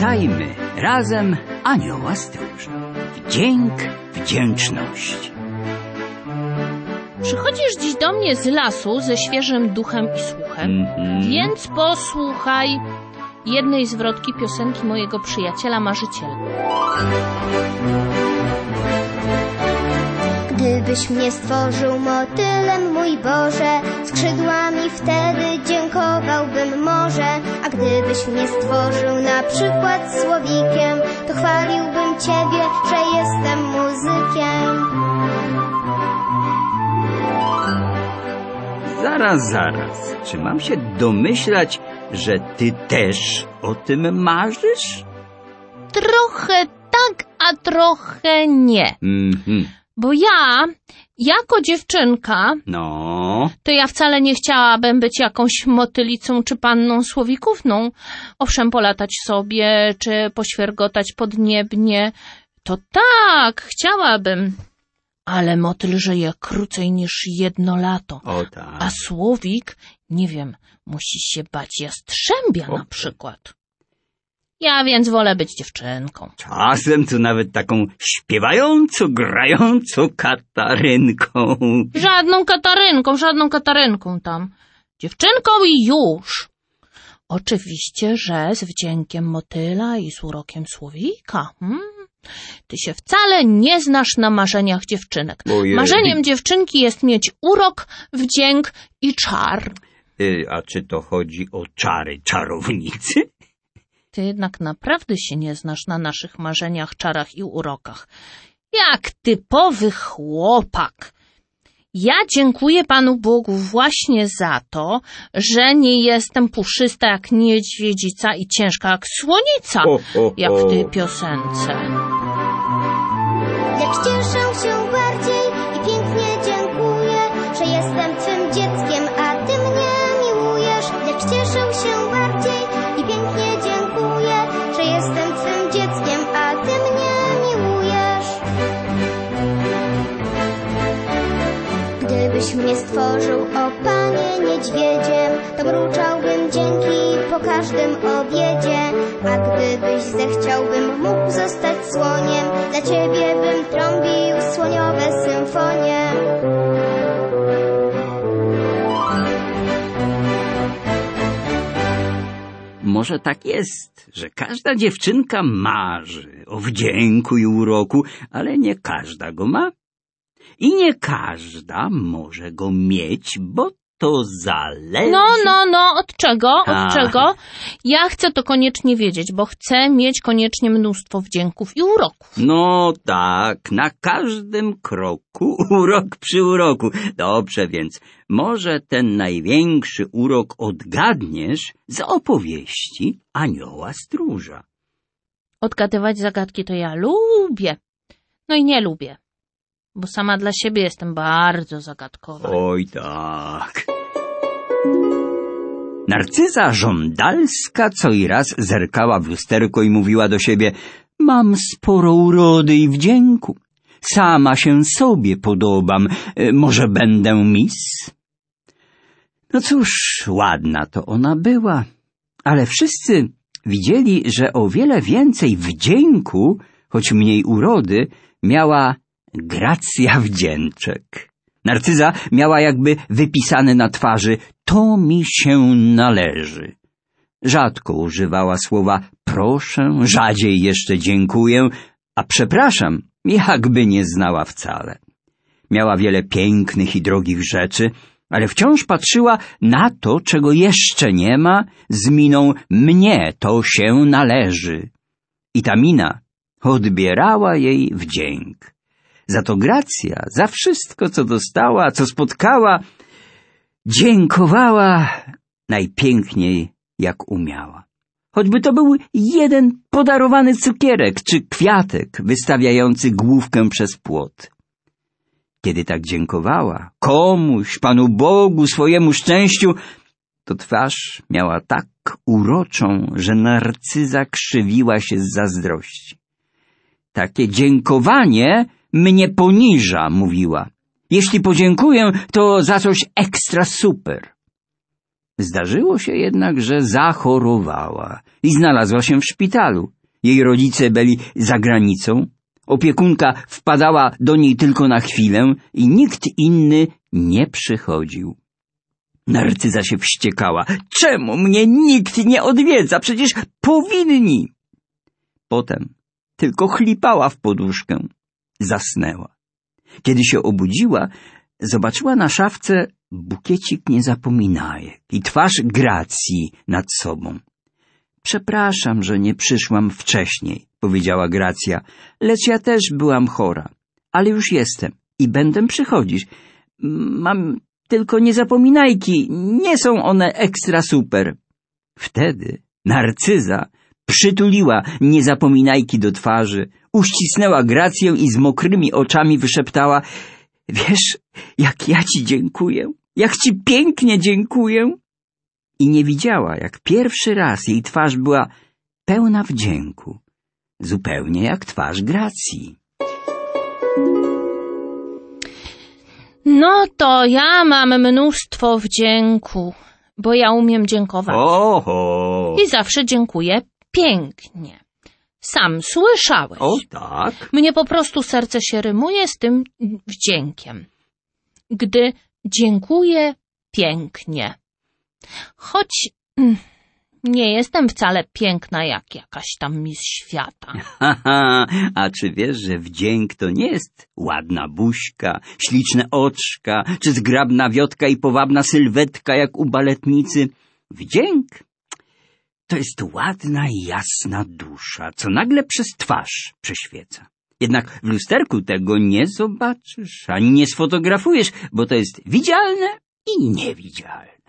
Witajmy razem anioła stróża. Wdzięk wdzięczności. Przychodzisz dziś do mnie z lasu ze świeżym duchem i słuchem, więc posłuchaj jednej zwrotki piosenki mojego przyjaciela marzyciela. Gdybyś mnie stworzył motylem, mój Boże, skrzydłami wtedy dziękowałbym może. A gdybyś mnie stworzył na przykład słowikiem, to chwaliłbym Ciebie, że jestem muzykiem. Zaraz. Czy mam się domyślać, że ty też o tym marzysz? Trochę tak, a trochę nie. Bo ja, jako dziewczynka, to ja wcale nie chciałabym być jakąś motylicą czy panną słowikówną. Owszem, polatać sobie, czy poświergotać podniebnie, to tak, chciałabym. Ale motyl żyje krócej niż 1 lato. O tak. A słowik, nie wiem, musi się bać jastrzębia na przykład. Ja więc wolę być dziewczynką. Czasem to nawet taką śpiewającą, grającą Katarynką. Żadną Katarynką tam. Dziewczynką i już. Oczywiście, że z wdziękiem motyla i z urokiem słowika. Ty się wcale nie znasz na marzeniach dziewczynek. Ojej. Marzeniem dziewczynki jest mieć urok, wdzięk i czar. A czy to chodzi o czary czarownicy? Ty jednak naprawdę się nie znasz na naszych marzeniach, czarach i urokach. Jak typowy chłopak. Ja dziękuję Panu Bogu właśnie za to, że nie jestem puszysta jak niedźwiedzica i ciężka jak słonica, jak w tej piosence. Lecz cieszę się bardziej i pięknie dziękuję, że jestem Twym dzieckiem, a Ty mnie miłujesz. Lecz cieszę się bardziej i pięknie dziękuję, że jestem Twym dzieckiem, a Ty mnie miłujesz. Gdybyś mnie stworzył, o Panie, niedźwiedziem, to mruczałbym dzięki po każdym obiedzie. A gdybyś zechciał, bym mógł zostać słoniem, dla Ciebie bym trąbił słoniowe symfonie. Może tak jest, że każda dziewczynka marzy o wdzięku i uroku, ale nie każda go ma. I nie każda może go mieć, bo to zależy... Od czego? Od czego? Ja chcę to koniecznie wiedzieć, bo chcę mieć koniecznie mnóstwo wdzięków i uroków. No tak, na każdym kroku urok przy uroku. Dobrze, więc może ten największy urok odgadniesz z opowieści anioła stróża. Odgadywać zagadki to ja lubię. No i nie lubię, bo sama dla siebie jestem bardzo zagadkowa. Oj tak. Narcyza żądalska co i raz zerkała w lusterko i mówiła do siebie: mam sporo urody i wdzięku. Sama się sobie podobam. Może będę miss? No cóż, ładna to ona była, ale wszyscy widzieli, że o wiele więcej wdzięku, choć mniej urody, miała Gracja Wdzięczek. Narcyza miała jakby wypisane na twarzy: to mi się należy. Rzadko używała słowa proszę, rzadziej jeszcze dziękuję, a przepraszam jakby nie znała wcale. Miała wiele pięknych i drogich rzeczy, ale wciąż patrzyła na to, czego jeszcze nie ma, z miną mnie to się należy. I ta mina odbierała jej wdzięk. Za to Gracja, za wszystko, co dostała, co spotkała, dziękowała najpiękniej, jak umiała. Choćby to był jeden podarowany cukierek czy kwiatek wystawiający główkę przez płot. Kiedy tak dziękowała komuś, Panu Bogu, swojemu szczęściu, to twarz miała tak uroczą, że Narcyza krzywiła się z zazdrości. Takie dziękowanie mnie poniża, mówiła. Jeśli podziękuję, to za coś ekstra super. Zdarzyło się jednak, że zachorowała i znalazła się w szpitalu. Jej rodzice byli za granicą, opiekunka wpadała do niej tylko na chwilę i nikt inny nie przychodził. Narcyza się wściekała. Czemu mnie nikt nie odwiedza? Przecież powinni. Potem tylko chlipała w poduszkę. Zasnęła. Kiedy się obudziła, zobaczyła na szafce bukiecik niezapominajek i twarz Gracji nad sobą. Przepraszam, że nie przyszłam wcześniej, powiedziała Gracja, lecz ja też byłam chora, ale już jestem i będę przychodzić. Mam tylko niezapominajki, nie są one ekstra super. Wtedy Narcyza przytuliła niezapominajki do twarzy, uścisnęła Grację i z mokrymi oczami wyszeptała: wiesz, jak ja ci dziękuję, jak ci pięknie dziękuję. I nie widziała, jak pierwszy raz jej twarz była pełna wdzięku, zupełnie jak twarz Gracji. No to ja mam mnóstwo wdzięku, bo ja umiem dziękować. Oho! I zawsze dziękuję pięknie. Sam słyszałeś. O tak? Mnie po prostu serce się rymuje z tym wdziękiem. Gdy dziękuję pięknie. Choć nie jestem wcale piękna jak jakaś tam mistrz świata. A czy wiesz, że wdzięk to nie jest ładna buźka, śliczne oczka, czy zgrabna wiotka i powabna sylwetka jak u baletnicy? Wdzięk to jest ładna i jasna dusza, co nagle przez twarz prześwieca. Jednak w lusterku tego nie zobaczysz, ani nie sfotografujesz, bo to jest widzialne i niewidzialne.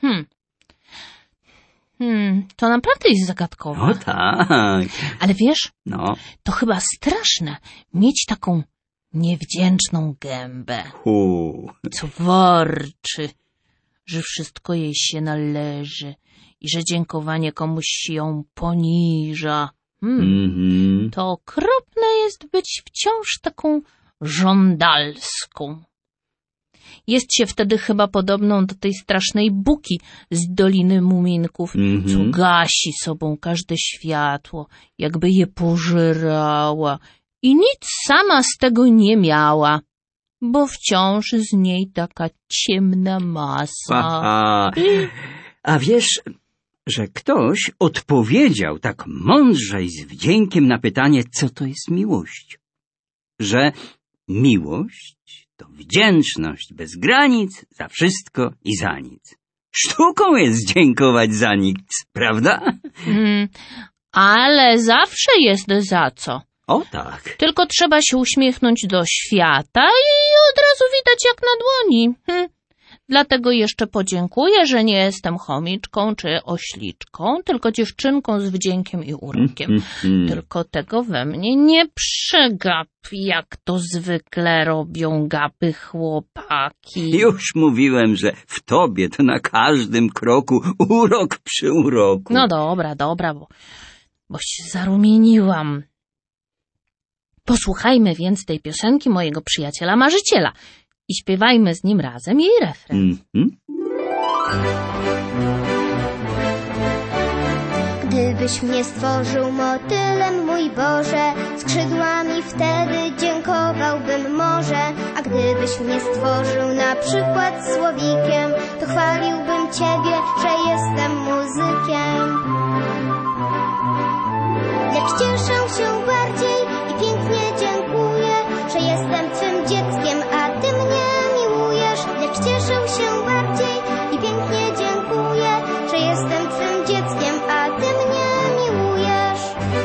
To naprawdę jest zagadkowe. O tak. Ale wiesz, no, to chyba straszne mieć taką niewdzięczną gębę, co warczy, że wszystko jej się należy i że dziękowanie komuś ją poniża. To okropne jest być wciąż taką żądalską. Jest się wtedy chyba podobną do tej strasznej buki z Doliny Muminków, co gasi sobą każde światło, jakby je pożerała i nic sama z tego nie miała, bo wciąż z niej taka ciemna masa. A wiesz, że ktoś odpowiedział tak mądrze i z wdziękiem na pytanie, co to jest miłość? Że miłość to wdzięczność bez granic za wszystko i za nic. Sztuką jest dziękować za nic, prawda? Ale zawsze jest za co. O tak. Tylko trzeba się uśmiechnąć do świata i od razu widać jak na dłoni. Dlatego jeszcze podziękuję, że nie jestem chomiczką czy ośliczką, tylko dziewczynką z wdziękiem i urokiem. Tylko tego we mnie nie przegap, jak to zwykle robią gapy chłopaki. Już mówiłem, że w tobie to na każdym kroku urok przy uroku. No dobra, bo się zarumieniłam. Posłuchajmy więc tej piosenki mojego przyjaciela marzyciela i śpiewajmy z nim razem jej refren. Gdybyś mnie stworzył motylem, mój Boże, skrzydłami wtedy dziękowałbym może. A gdybyś mnie stworzył na przykład słowikiem, to chwaliłbym Ciebie, że jestem muzykiem. Lecz cieszę się bardziej i pięknie dziękuję, że jestem Twym dzieckiem, a Ty mnie miłujesz. Lecz cieszę się bardziej i pięknie dziękuję, że jestem Twym dzieckiem, a Ty mnie miłujesz.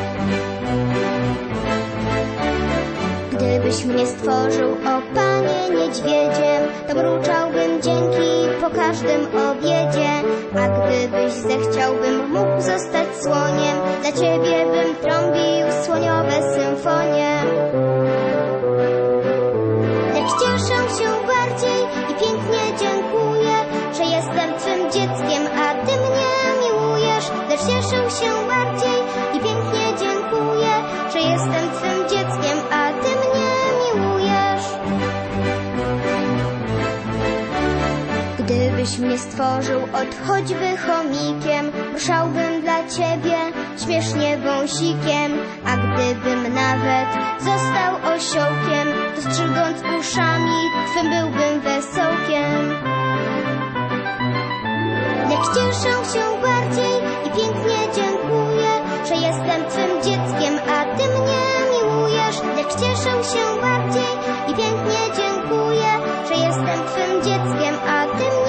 Gdybyś mnie stworzył, o Panie, niedźwiedziem, to mruczałbym dzięki po każdym obiedzie. A gdybyś zechciał, bym mógł zostać słoniem, dla Ciebie bym trąbił słoniowe symfonie. Lecz cieszę się bardziej i pięknie dziękuję, że jestem Twym dzieckiem, a Ty mnie miłujesz. Lecz cieszę się bardziej i pięknie dziękuję, że jestem Twym dzieckiem, a Ty mnie miłujesz. Gdybyś Gdybyś mnie stworzył od choćby chomikiem, ruszałbym dla ciebie śmiesznie wąsikiem. A gdybym nawet został osiołkiem, to strzygąc uszami twym byłbym wesołkiem. Lecz cieszę się bardziej i pięknie dziękuję, że jestem twym dzieckiem, a ty mnie miłujesz. Lecz cieszę się bardziej i pięknie dziękuję, że jestem twym dzieckiem, a ty mnie